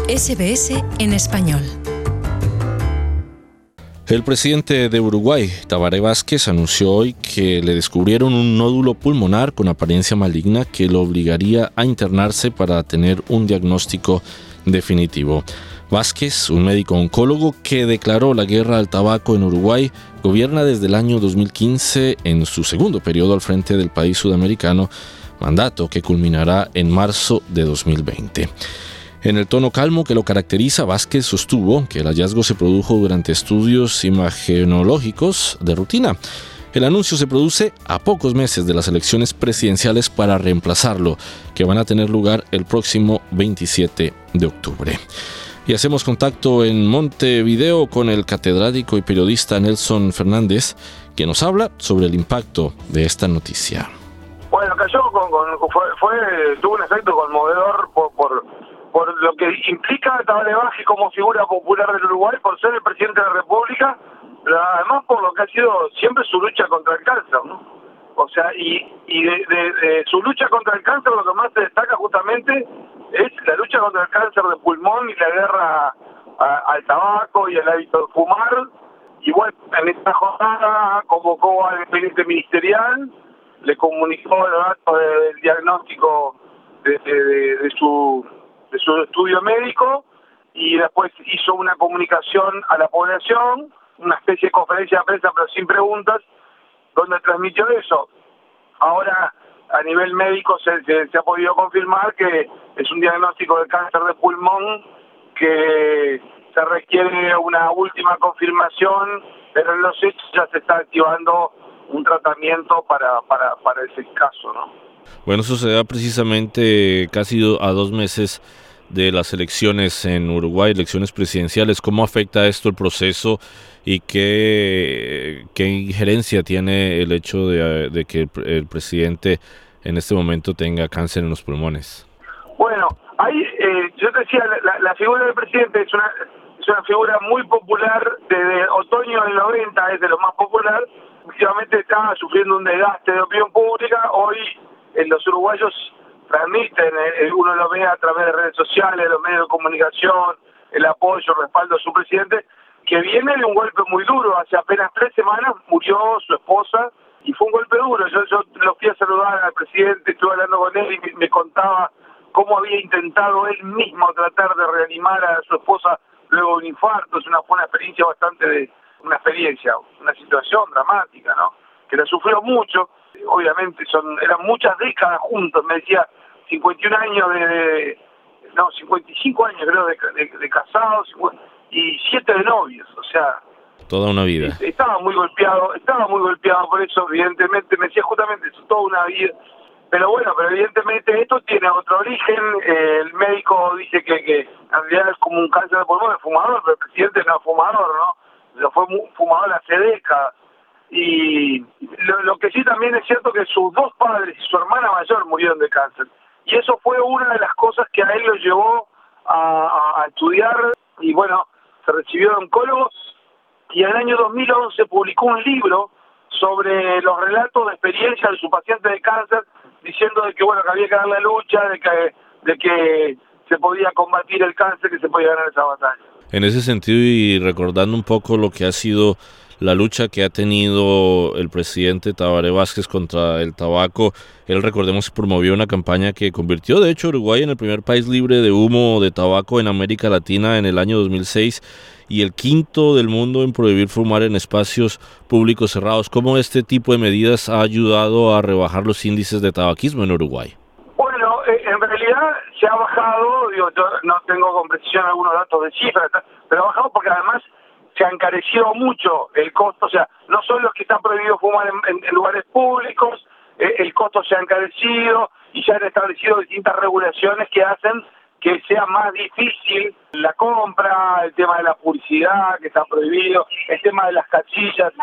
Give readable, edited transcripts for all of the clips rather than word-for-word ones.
SBS en español. El presidente de Uruguay, Tabaré Vázquez, anunció hoy que le descubrieron un nódulo pulmonar con apariencia maligna que lo obligaría a internarse para tener un diagnóstico definitivo. Vázquez, un médico oncólogo que declaró la guerra al tabaco en Uruguay, gobierna desde el año 2015 en su segundo periodo al frente del país sudamericano, mandato que culminará en marzo de 2020. En el tono calmo que lo caracteriza, Vázquez sostuvo que el hallazgo se produjo durante estudios imagenológicos de rutina. El anuncio se produce a pocos meses de las elecciones presidenciales para reemplazarlo, que van a tener lugar el próximo 27 de octubre. Y hacemos contacto en Montevideo con el catedrático y periodista Nelson Fernández, que nos habla sobre el impacto de esta noticia. Bueno, cayó tuvo un efecto conmovedor por lo que implica Tabaré Vázquez como figura popular del Uruguay, por ser el presidente de la República, pero además por lo que ha sido siempre su lucha contra el cáncer, ¿no? O sea, y de su lucha contra el cáncer lo que más se destaca justamente es la lucha contra el cáncer de pulmón y la guerra al tabaco y al hábito de fumar. Y bueno, en esta jornada convocó al gabinete ministerial, le comunicó los datos del diagnóstico de su estudio médico y después hizo una comunicación a la población, una especie de conferencia de prensa pero sin preguntas, donde transmitió eso. Ahora, a nivel médico se ha podido confirmar que es un diagnóstico de cáncer de pulmón, que se requiere una última confirmación, pero en los hechos ya se está activando un tratamiento para ese caso, ¿no? Bueno, eso se da precisamente casi a 2 meses de las elecciones en Uruguay, elecciones presidenciales. ¿Cómo afecta esto el proceso y qué injerencia tiene el hecho de que el presidente en este momento tenga cáncer en los pulmones? Bueno, yo te decía, la figura del presidente es una figura muy popular desde otoño del 90, es de lo más popular. Últimamente está sufriendo un desgaste de opinión pública. Hoy los uruguayos transmiten, uno lo ve a través de redes sociales, los medios de comunicación, el apoyo, el respaldo a su presidente, que viene de un golpe muy duro. Hace apenas 3 semanas murió su esposa y fue un golpe duro. Yo lo fui a saludar al presidente, estuve hablando con él y me contaba cómo había intentado él mismo tratar de reanimar a su esposa luego de un infarto. Fue una situación dramática, ¿no? Que la sufrió mucho. Obviamente eran muchas décadas juntos, me decía, 51 años 55 años creo de casados y 7 de novios, o sea, toda una vida. Estaba muy golpeado por eso, evidentemente, me decía justamente eso, toda una vida. Pero evidentemente esto tiene otro origen. El médico dice que en realidad es como un cáncer de pulmón, es fumador, pero el presidente no es fumador, ¿no? Lo fue fumador hace décadas. Y lo que sí también es cierto que sus 2 padres y su hermana mayor murieron de cáncer. Y eso fue una de las cosas que a él lo llevó a estudiar. Y bueno, se recibió de oncólogo. Y en el año 2011 publicó un libro sobre los relatos de experiencia de su paciente de cáncer, diciendo de que que había que dar la lucha, de que se podía combatir el cáncer, que se podía ganar esa batalla. En ese sentido, y recordando un poco lo que ha sido la lucha que ha tenido el presidente Tabaré Vázquez contra el tabaco, él, recordemos, promovió una campaña que convirtió, de hecho, Uruguay en el primer país libre de humo de tabaco en América Latina en el año 2006 y el 5º del mundo en prohibir fumar en espacios públicos cerrados. ¿Cómo este tipo de medidas ha ayudado a rebajar los índices de tabaquismo en Uruguay? Bueno, en realidad se ha bajado, yo no tengo con precisión algunos datos de cifras, pero ha bajado porque además se ha encarecido mucho el costo. O sea, no son los que están prohibidos fumar en lugares públicos, el costo se ha encarecido y se han establecido distintas regulaciones que hacen que sea más difícil la compra, el tema de la publicidad que está prohibido, el tema de las casillas,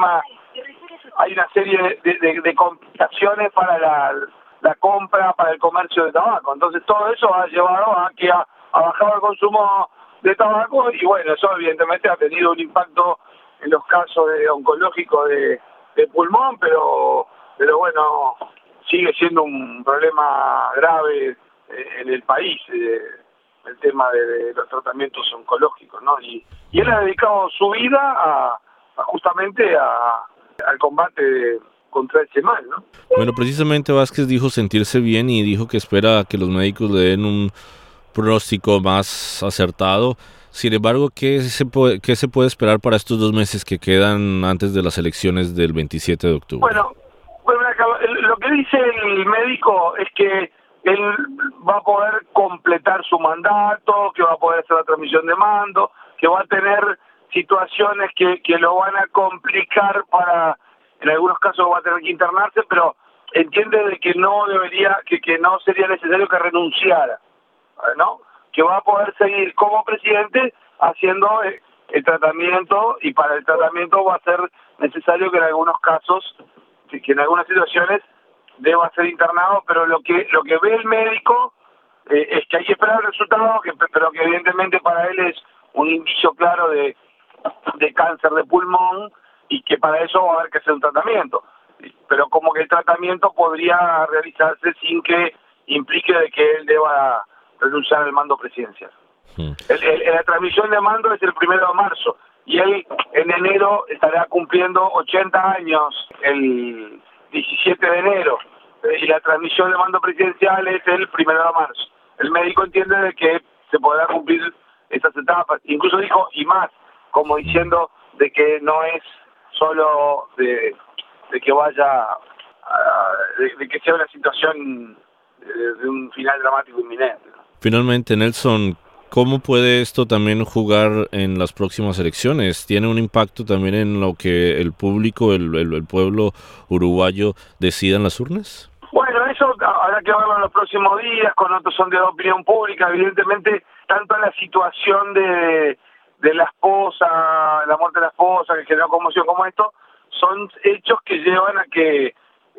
hay una serie de complicaciones para la compra, para el comercio de tabaco. Entonces todo eso ha llevado a que ha bajado el consumo de tabaco y bueno, eso evidentemente ha tenido un impacto en los casos oncológicos de pulmón, pero bueno, sigue siendo un problema grave en el país, el tema de los tratamientos oncológicos, ¿no? Y él ha dedicado su vida justamente al combate contra ese mal, ¿no? Bueno, precisamente Vázquez dijo sentirse bien y dijo que espera que los médicos le den un pronóstico más acertado. Sin embargo, ¿qué se puede esperar para estos 2 meses que quedan antes de las elecciones del 27 de octubre? Bueno, lo que dice el médico es que él va a poder completar su mandato, que va a poder hacer la transmisión de mando, que va a tener situaciones que lo van a complicar en algunos casos va a tener que internarse, pero entiende de que no debería, que no sería necesario que renunciara, ¿no? Que va a poder seguir como presidente haciendo el tratamiento, y para el tratamiento va a ser necesario que en algunos casos, que en algunas situaciones deba ser internado, pero lo que ve el médico es que hay que esperar el resultado, pero que evidentemente para él es un indicio claro de cáncer de pulmón, y que para eso va a haber que hacer un tratamiento, pero como que el tratamiento podría realizarse sin que implique de que él deba renunciar al mando presidencial. La transmisión de mando es el 1 de marzo, y él en enero estará cumpliendo 80 años, el 17 de enero, y la transmisión de mando presidencial es el 1 de marzo. El médico entiende de que se podrá cumplir esas etapas, incluso dijo, y más, como diciendo de que no es solo de que vaya de que sea una situación de un final dramático inminente, ¿no? Finalmente, Nelson, ¿cómo puede esto también jugar en las próximas elecciones? ¿Tiene un impacto también en lo que el público, el pueblo uruguayo decida en las urnas? Bueno, eso habrá que verlo en los próximos días, con otros sondeos de opinión pública. Evidentemente, tanto la situación de la esposa, la muerte de la esposa, que generó conmoción como esto, son hechos que llevan a que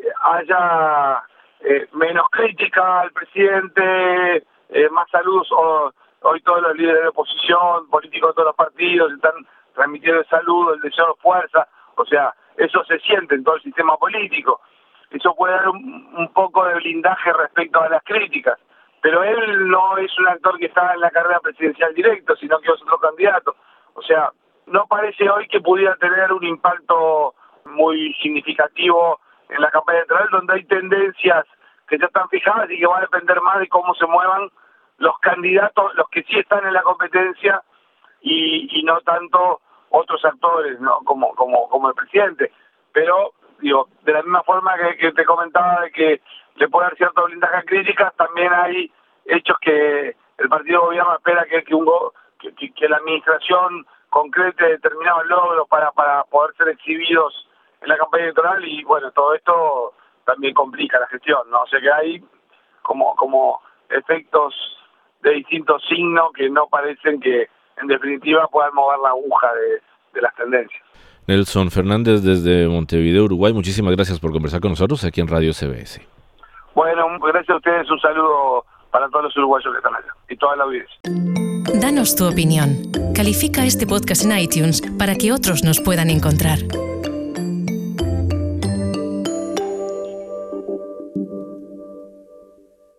haya menos crítica al presidente, más saludos. Hoy todos los líderes de oposición, políticos de todos los partidos, están transmitiendo el saludo, el deseo de fuerza. O sea, eso se siente en todo el sistema político. Eso puede dar un poco de blindaje respecto a las críticas. Pero él no es un actor que está en la carrera presidencial directo, sino que es otro candidato. O sea, no parece hoy que pudiera tener un impacto muy significativo en la campaña electoral, donde hay tendencias que ya están fijadas y que va a depender más de cómo se muevan los candidatos, los que sí están en la competencia, y no tanto otros actores, ¿no? como el presidente. Pero, digo, de la misma forma que te comentaba de que le puede dar cierto blindaje a críticas, también hay hechos que el partido de gobierno espera que la administración concrete determinados logros para poder ser exhibidos en la campaña electoral, y bueno, todo esto también complica la gestión, ¿no? O sea que hay como efectos de distintos signos que no parecen que en definitiva puedan mover la aguja de las tendencias. Nelson Fernández desde Montevideo, Uruguay, muchísimas gracias por conversar con nosotros aquí en Radio CBS. Bueno, gracias a ustedes, un saludo para todos los uruguayos que están allá y toda la audiencia. Danos tu opinión. Califica este podcast en iTunes para que otros nos puedan encontrar.